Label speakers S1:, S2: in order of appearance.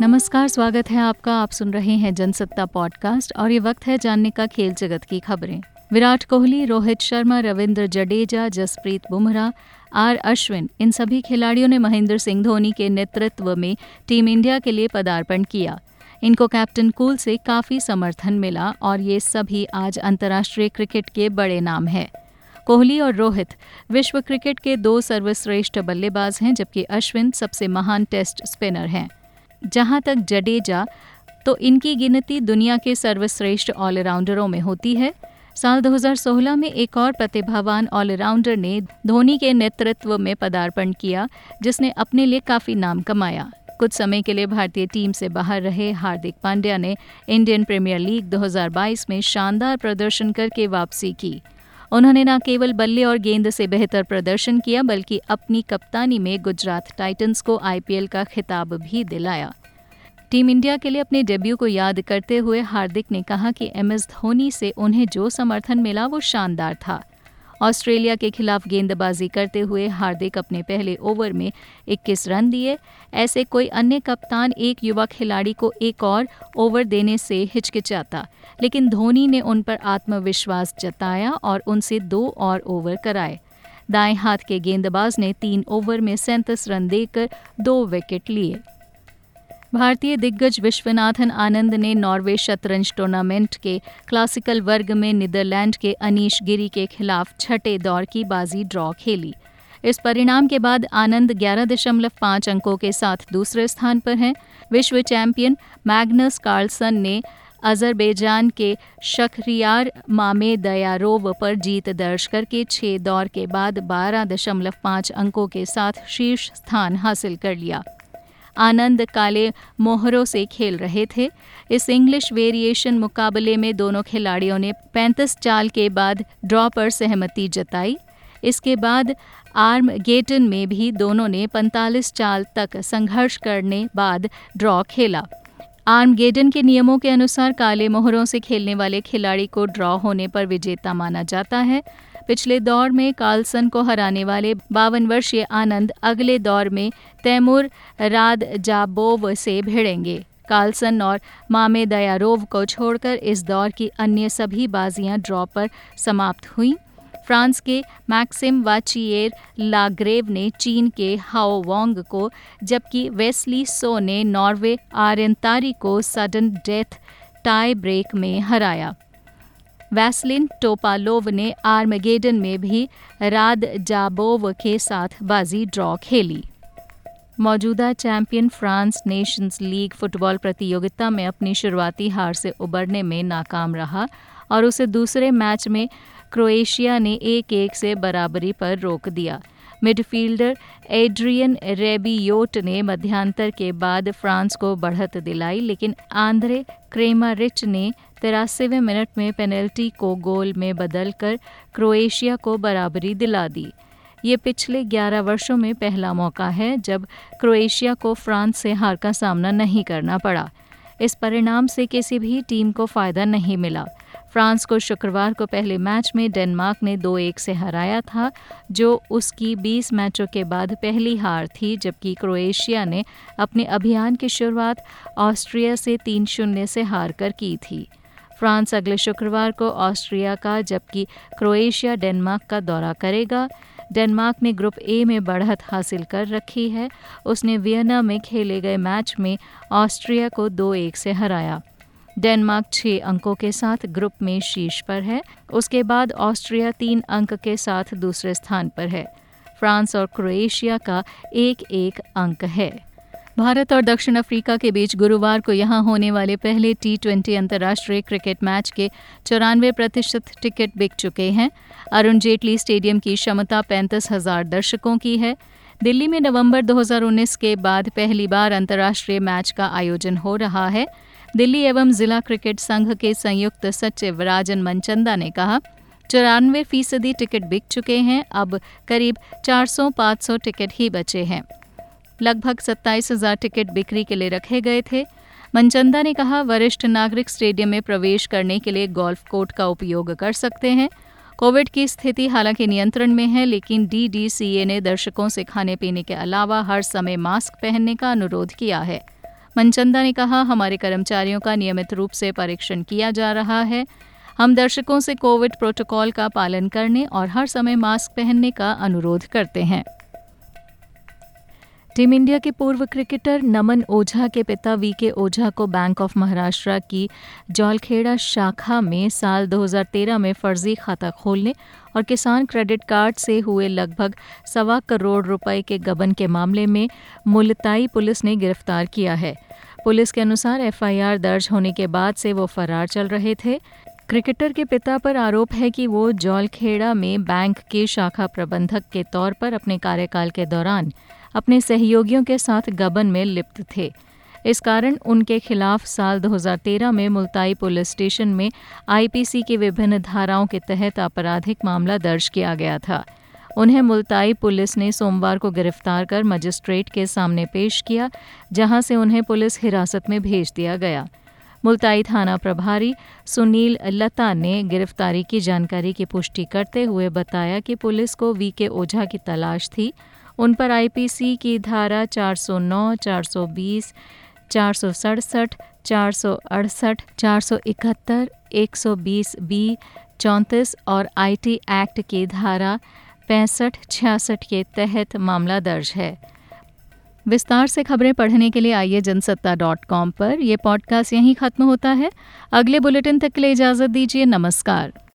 S1: नमस्कार, स्वागत है आपका। आप सुन रहे हैं जनसत्ता पॉडकास्ट और ये वक्त है जानने का खेल जगत की खबरें। विराट कोहली, रोहित शर्मा, रविंद्र जडेजा, जसप्रीत बुमराह, आर अश्विन, इन सभी खिलाड़ियों ने महेंद्र सिंह धोनी के नेतृत्व में टीम इंडिया के लिए पदार्पण किया। इनको कैप्टन कूल से काफ़ी समर्थन मिला और ये सभी आज अंतर्राष्ट्रीय क्रिकेट के बड़े नाम हैं। कोहली और रोहित विश्व क्रिकेट के 2 सर्वश्रेष्ठ बल्लेबाज हैं, जबकि अश्विन सबसे महान टेस्ट स्पिनर हैं। जहां तक जडेजा, तो इनकी गिनती दुनिया के सर्वश्रेष्ठ ऑलराउंडरों में होती है। साल 2016 में एक और प्रतिभावान ऑलराउंडर ने धोनी के नेतृत्व में पदार्पण किया, जिसने अपने लिए काफ़ी नाम कमाया। कुछ समय के लिए भारतीय टीम से बाहर रहे हार्दिक पांड्या ने इंडियन प्रीमियर लीग 2022 में शानदार प्रदर्शन करके वापसी की। उन्होंने न केवल बल्ले और गेंद से बेहतर प्रदर्शन किया, बल्कि अपनी कप्तानी में गुजरात टाइटंस को आईपीएल का खिताब भी दिलाया। टीम इंडिया के लिए अपने डेब्यू को याद करते हुए हार्दिक ने कहा कि एमएस धोनी से उन्हें जो समर्थन मिला वो शानदार था। ऑस्ट्रेलिया के खिलाफ गेंदबाजी करते हुए हार्दिक अपने पहले ओवर में 21 रन दिए। ऐसे कोई अन्य कप्तान एक युवा खिलाड़ी को एक और ओवर देने से हिचकिचाता, लेकिन धोनी ने उन पर आत्मविश्वास जताया और उनसे 2 और ओवर कराए। दाएं हाथ के गेंदबाज ने 3 ओवर में 37 रन देकर 2 विकेट लिए। भारतीय दिग्गज विश्वनाथन आनंद ने नॉर्वे शतरंज टूर्नामेंट के क्लासिकल वर्ग में नीदरलैंड के अनीश गिरी के खिलाफ छठे दौर की बाजी ड्रॉ खेली। इस परिणाम के बाद आनंद 11.5 अंकों के साथ दूसरे स्थान पर हैं। विश्व चैंपियन मैग्नस कार्लसन ने अजरबैजान के शखरियार मामेदयारोव पर जीत दर्ज करके 6 दौर के बाद 12.5 अंकों के साथ शीर्ष स्थान हासिल कर लिया। आनंद काले मोहरों से खेल रहे थे। इस इंग्लिश वेरिएशन मुकाबले में दोनों खिलाड़ियों ने 35 चाल के बाद ड्रॉ पर सहमति जताई। इसके बाद आर्मगेटन में भी दोनों ने 45 चाल तक संघर्ष करने बाद ड्रॉ खेला। आर्मगेडन के नियमों के अनुसार काले मोहरों से खेलने वाले खिलाड़ी को ड्रॉ होने पर विजेता माना जाता है। पिछले दौर में कार्लसन को हराने वाले 52 वर्षीय आनंद अगले दौर में तैमूर रादजाबोव से भिड़ेंगे। कार्लसन और मामेदयारोव को छोड़कर इस दौर की अन्य सभी बाजियां ड्रॉ पर समाप्त हुईं। फ्रांस के मैक्सिम वाचिएर लाग्रेव ने चीन के हाओ वोंग को, जबकि वेस्ली सो ने नॉर्वे आर्यनतारी को सडन डेथ टाई ब्रेक में हराया। वैसलिन टोपालोव ने आर्मगेडन में भी रादजाबोव के साथ बाजी ड्रॉ खेली। मौजूदा champion France Nations League football प्रतियोगिता में अपनी शुरुआती हार से उबरने में नाकाम रहा और उसे दूसरे मैच में क्रोएशिया ने 1-1 से बराबरी पर रोक दिया। मिडफील्डर एड्रियन रेबियोट ने मध्यांतर के बाद फ्रांस को बढ़त दिलाई, लेकिन आंद्रे क्रेमारिच ने 83वें मिनट में पेनल्टी को गोल में बदलकर क्रोएशिया को बराबरी दिला दी। ये पिछले 11 वर्षों में पहला मौका है जब क्रोएशिया को फ्रांस से हार का सामना नहीं करना पड़ा। इस परिणाम से किसी भी टीम को फायदा नहीं मिला। फ्रांस को शुक्रवार को पहले मैच में डेनमार्क ने 2-1 से हराया था, जो उसकी 20 मैचों के बाद पहली हार थी, जबकि क्रोएशिया ने अपने अभियान की शुरुआत ऑस्ट्रिया से 3-0 से हार कर की थी। फ्रांस अगले शुक्रवार को ऑस्ट्रिया का, जबकि क्रोएशिया डेनमार्क का दौरा करेगा। डेनमार्क ने ग्रुप ए में बढ़त हासिल कर रखी है। उसने वियना में खेले गए मैच में ऑस्ट्रिया को 2-1 से हराया। डेनमार्क 6 अंकों के साथ ग्रुप में शीर्ष पर है। उसके बाद ऑस्ट्रिया 3 अंक के साथ दूसरे स्थान पर है। फ्रांस और क्रोएशिया का 1-1 अंक है। भारत और दक्षिण अफ्रीका के बीच गुरुवार को यहां होने वाले पहले T20 अंतर्राष्ट्रीय क्रिकेट मैच के 94% टिकट बिक चुके हैं। अरुण जेटली स्टेडियम की क्षमता 35,000 दर्शकों की है। दिल्ली में नवंबर 2019 के बाद पहली बार अंतर्राष्ट्रीय मैच का आयोजन हो रहा है। दिल्ली एवं जिला क्रिकेट संघ के संयुक्त सचिव राजन मनचंदा ने कहा, 94% टिकट बिक चुके हैं। अब करीब 400-500 टिकट ही बचे हैं। लगभग 27,000 टिकट बिक्री के लिए रखे गए थे। मनचंदा ने कहा, वरिष्ठ नागरिक स्टेडियम में प्रवेश करने के लिए गोल्फ कोर्ट का उपयोग कर सकते हैं। कोविड की स्थिति हालांकि नियंत्रण में है, लेकिन DDCA ने दर्शकों से खाने पीने के अलावा हर समय मास्क पहनने का अनुरोध किया है। मनचंदा ने कहा, हमारे कर्मचारियों का नियमित रूप से परीक्षण किया जा रहा है। हम दर्शकों से कोविड प्रोटोकॉल का पालन करने और हर समय मास्क पहनने का अनुरोध करते हैं। टीम इंडिया के पूर्व क्रिकेटर नमन ओझा के पिता वीके ओझा को बैंक ऑफ महाराष्ट्र की जौलखेड़ा शाखा में साल 2013 में फर्जी खाता खोलने और किसान क्रेडिट कार्ड से हुए लगभग 1.25 करोड़ रुपए के गबन के मामले में मुलताई पुलिस ने गिरफ्तार किया है। पुलिस के अनुसार एफआईआर दर्ज होने के बाद से वो फरार चल रहे थे। क्रिकेटर के पिता पर आरोप है कि वो जौलखेड़ा में बैंक के शाखा प्रबंधक के तौर पर अपने कार्यकाल के दौरान अपने सहयोगियों के साथ गबन में लिप्त थे। इस कारण उनके खिलाफ साल 2013 में मुलताई पुलिस स्टेशन में आईपीसी की विभिन्न धाराओं के तहत आपराधिक मामला दर्ज किया गया था। उन्हें मुलताई पुलिस ने सोमवार को गिरफ्तार कर मजिस्ट्रेट के सामने पेश किया, जहां से उन्हें पुलिस हिरासत में भेज दिया गया। मुलताई थाना प्रभारी सुनील लता ने गिरफ्तारी की जानकारी की पुष्टि करते हुए बताया कि पुलिस को वीके ओझा की तलाश थी। उन पर आईपीसी की धारा 409, 420, 467, 468, 471, 120B, 34 और आईटी एक्ट की धारा 65-66 के तहत मामला दर्ज है। विस्तार से खबरें पढ़ने के लिए आइए जनसत्ता.com पर। यह पॉडकास्ट यहीं खत्म होता है। अगले बुलेटिन तक के लिए इजाजत दीजिए। नमस्कार।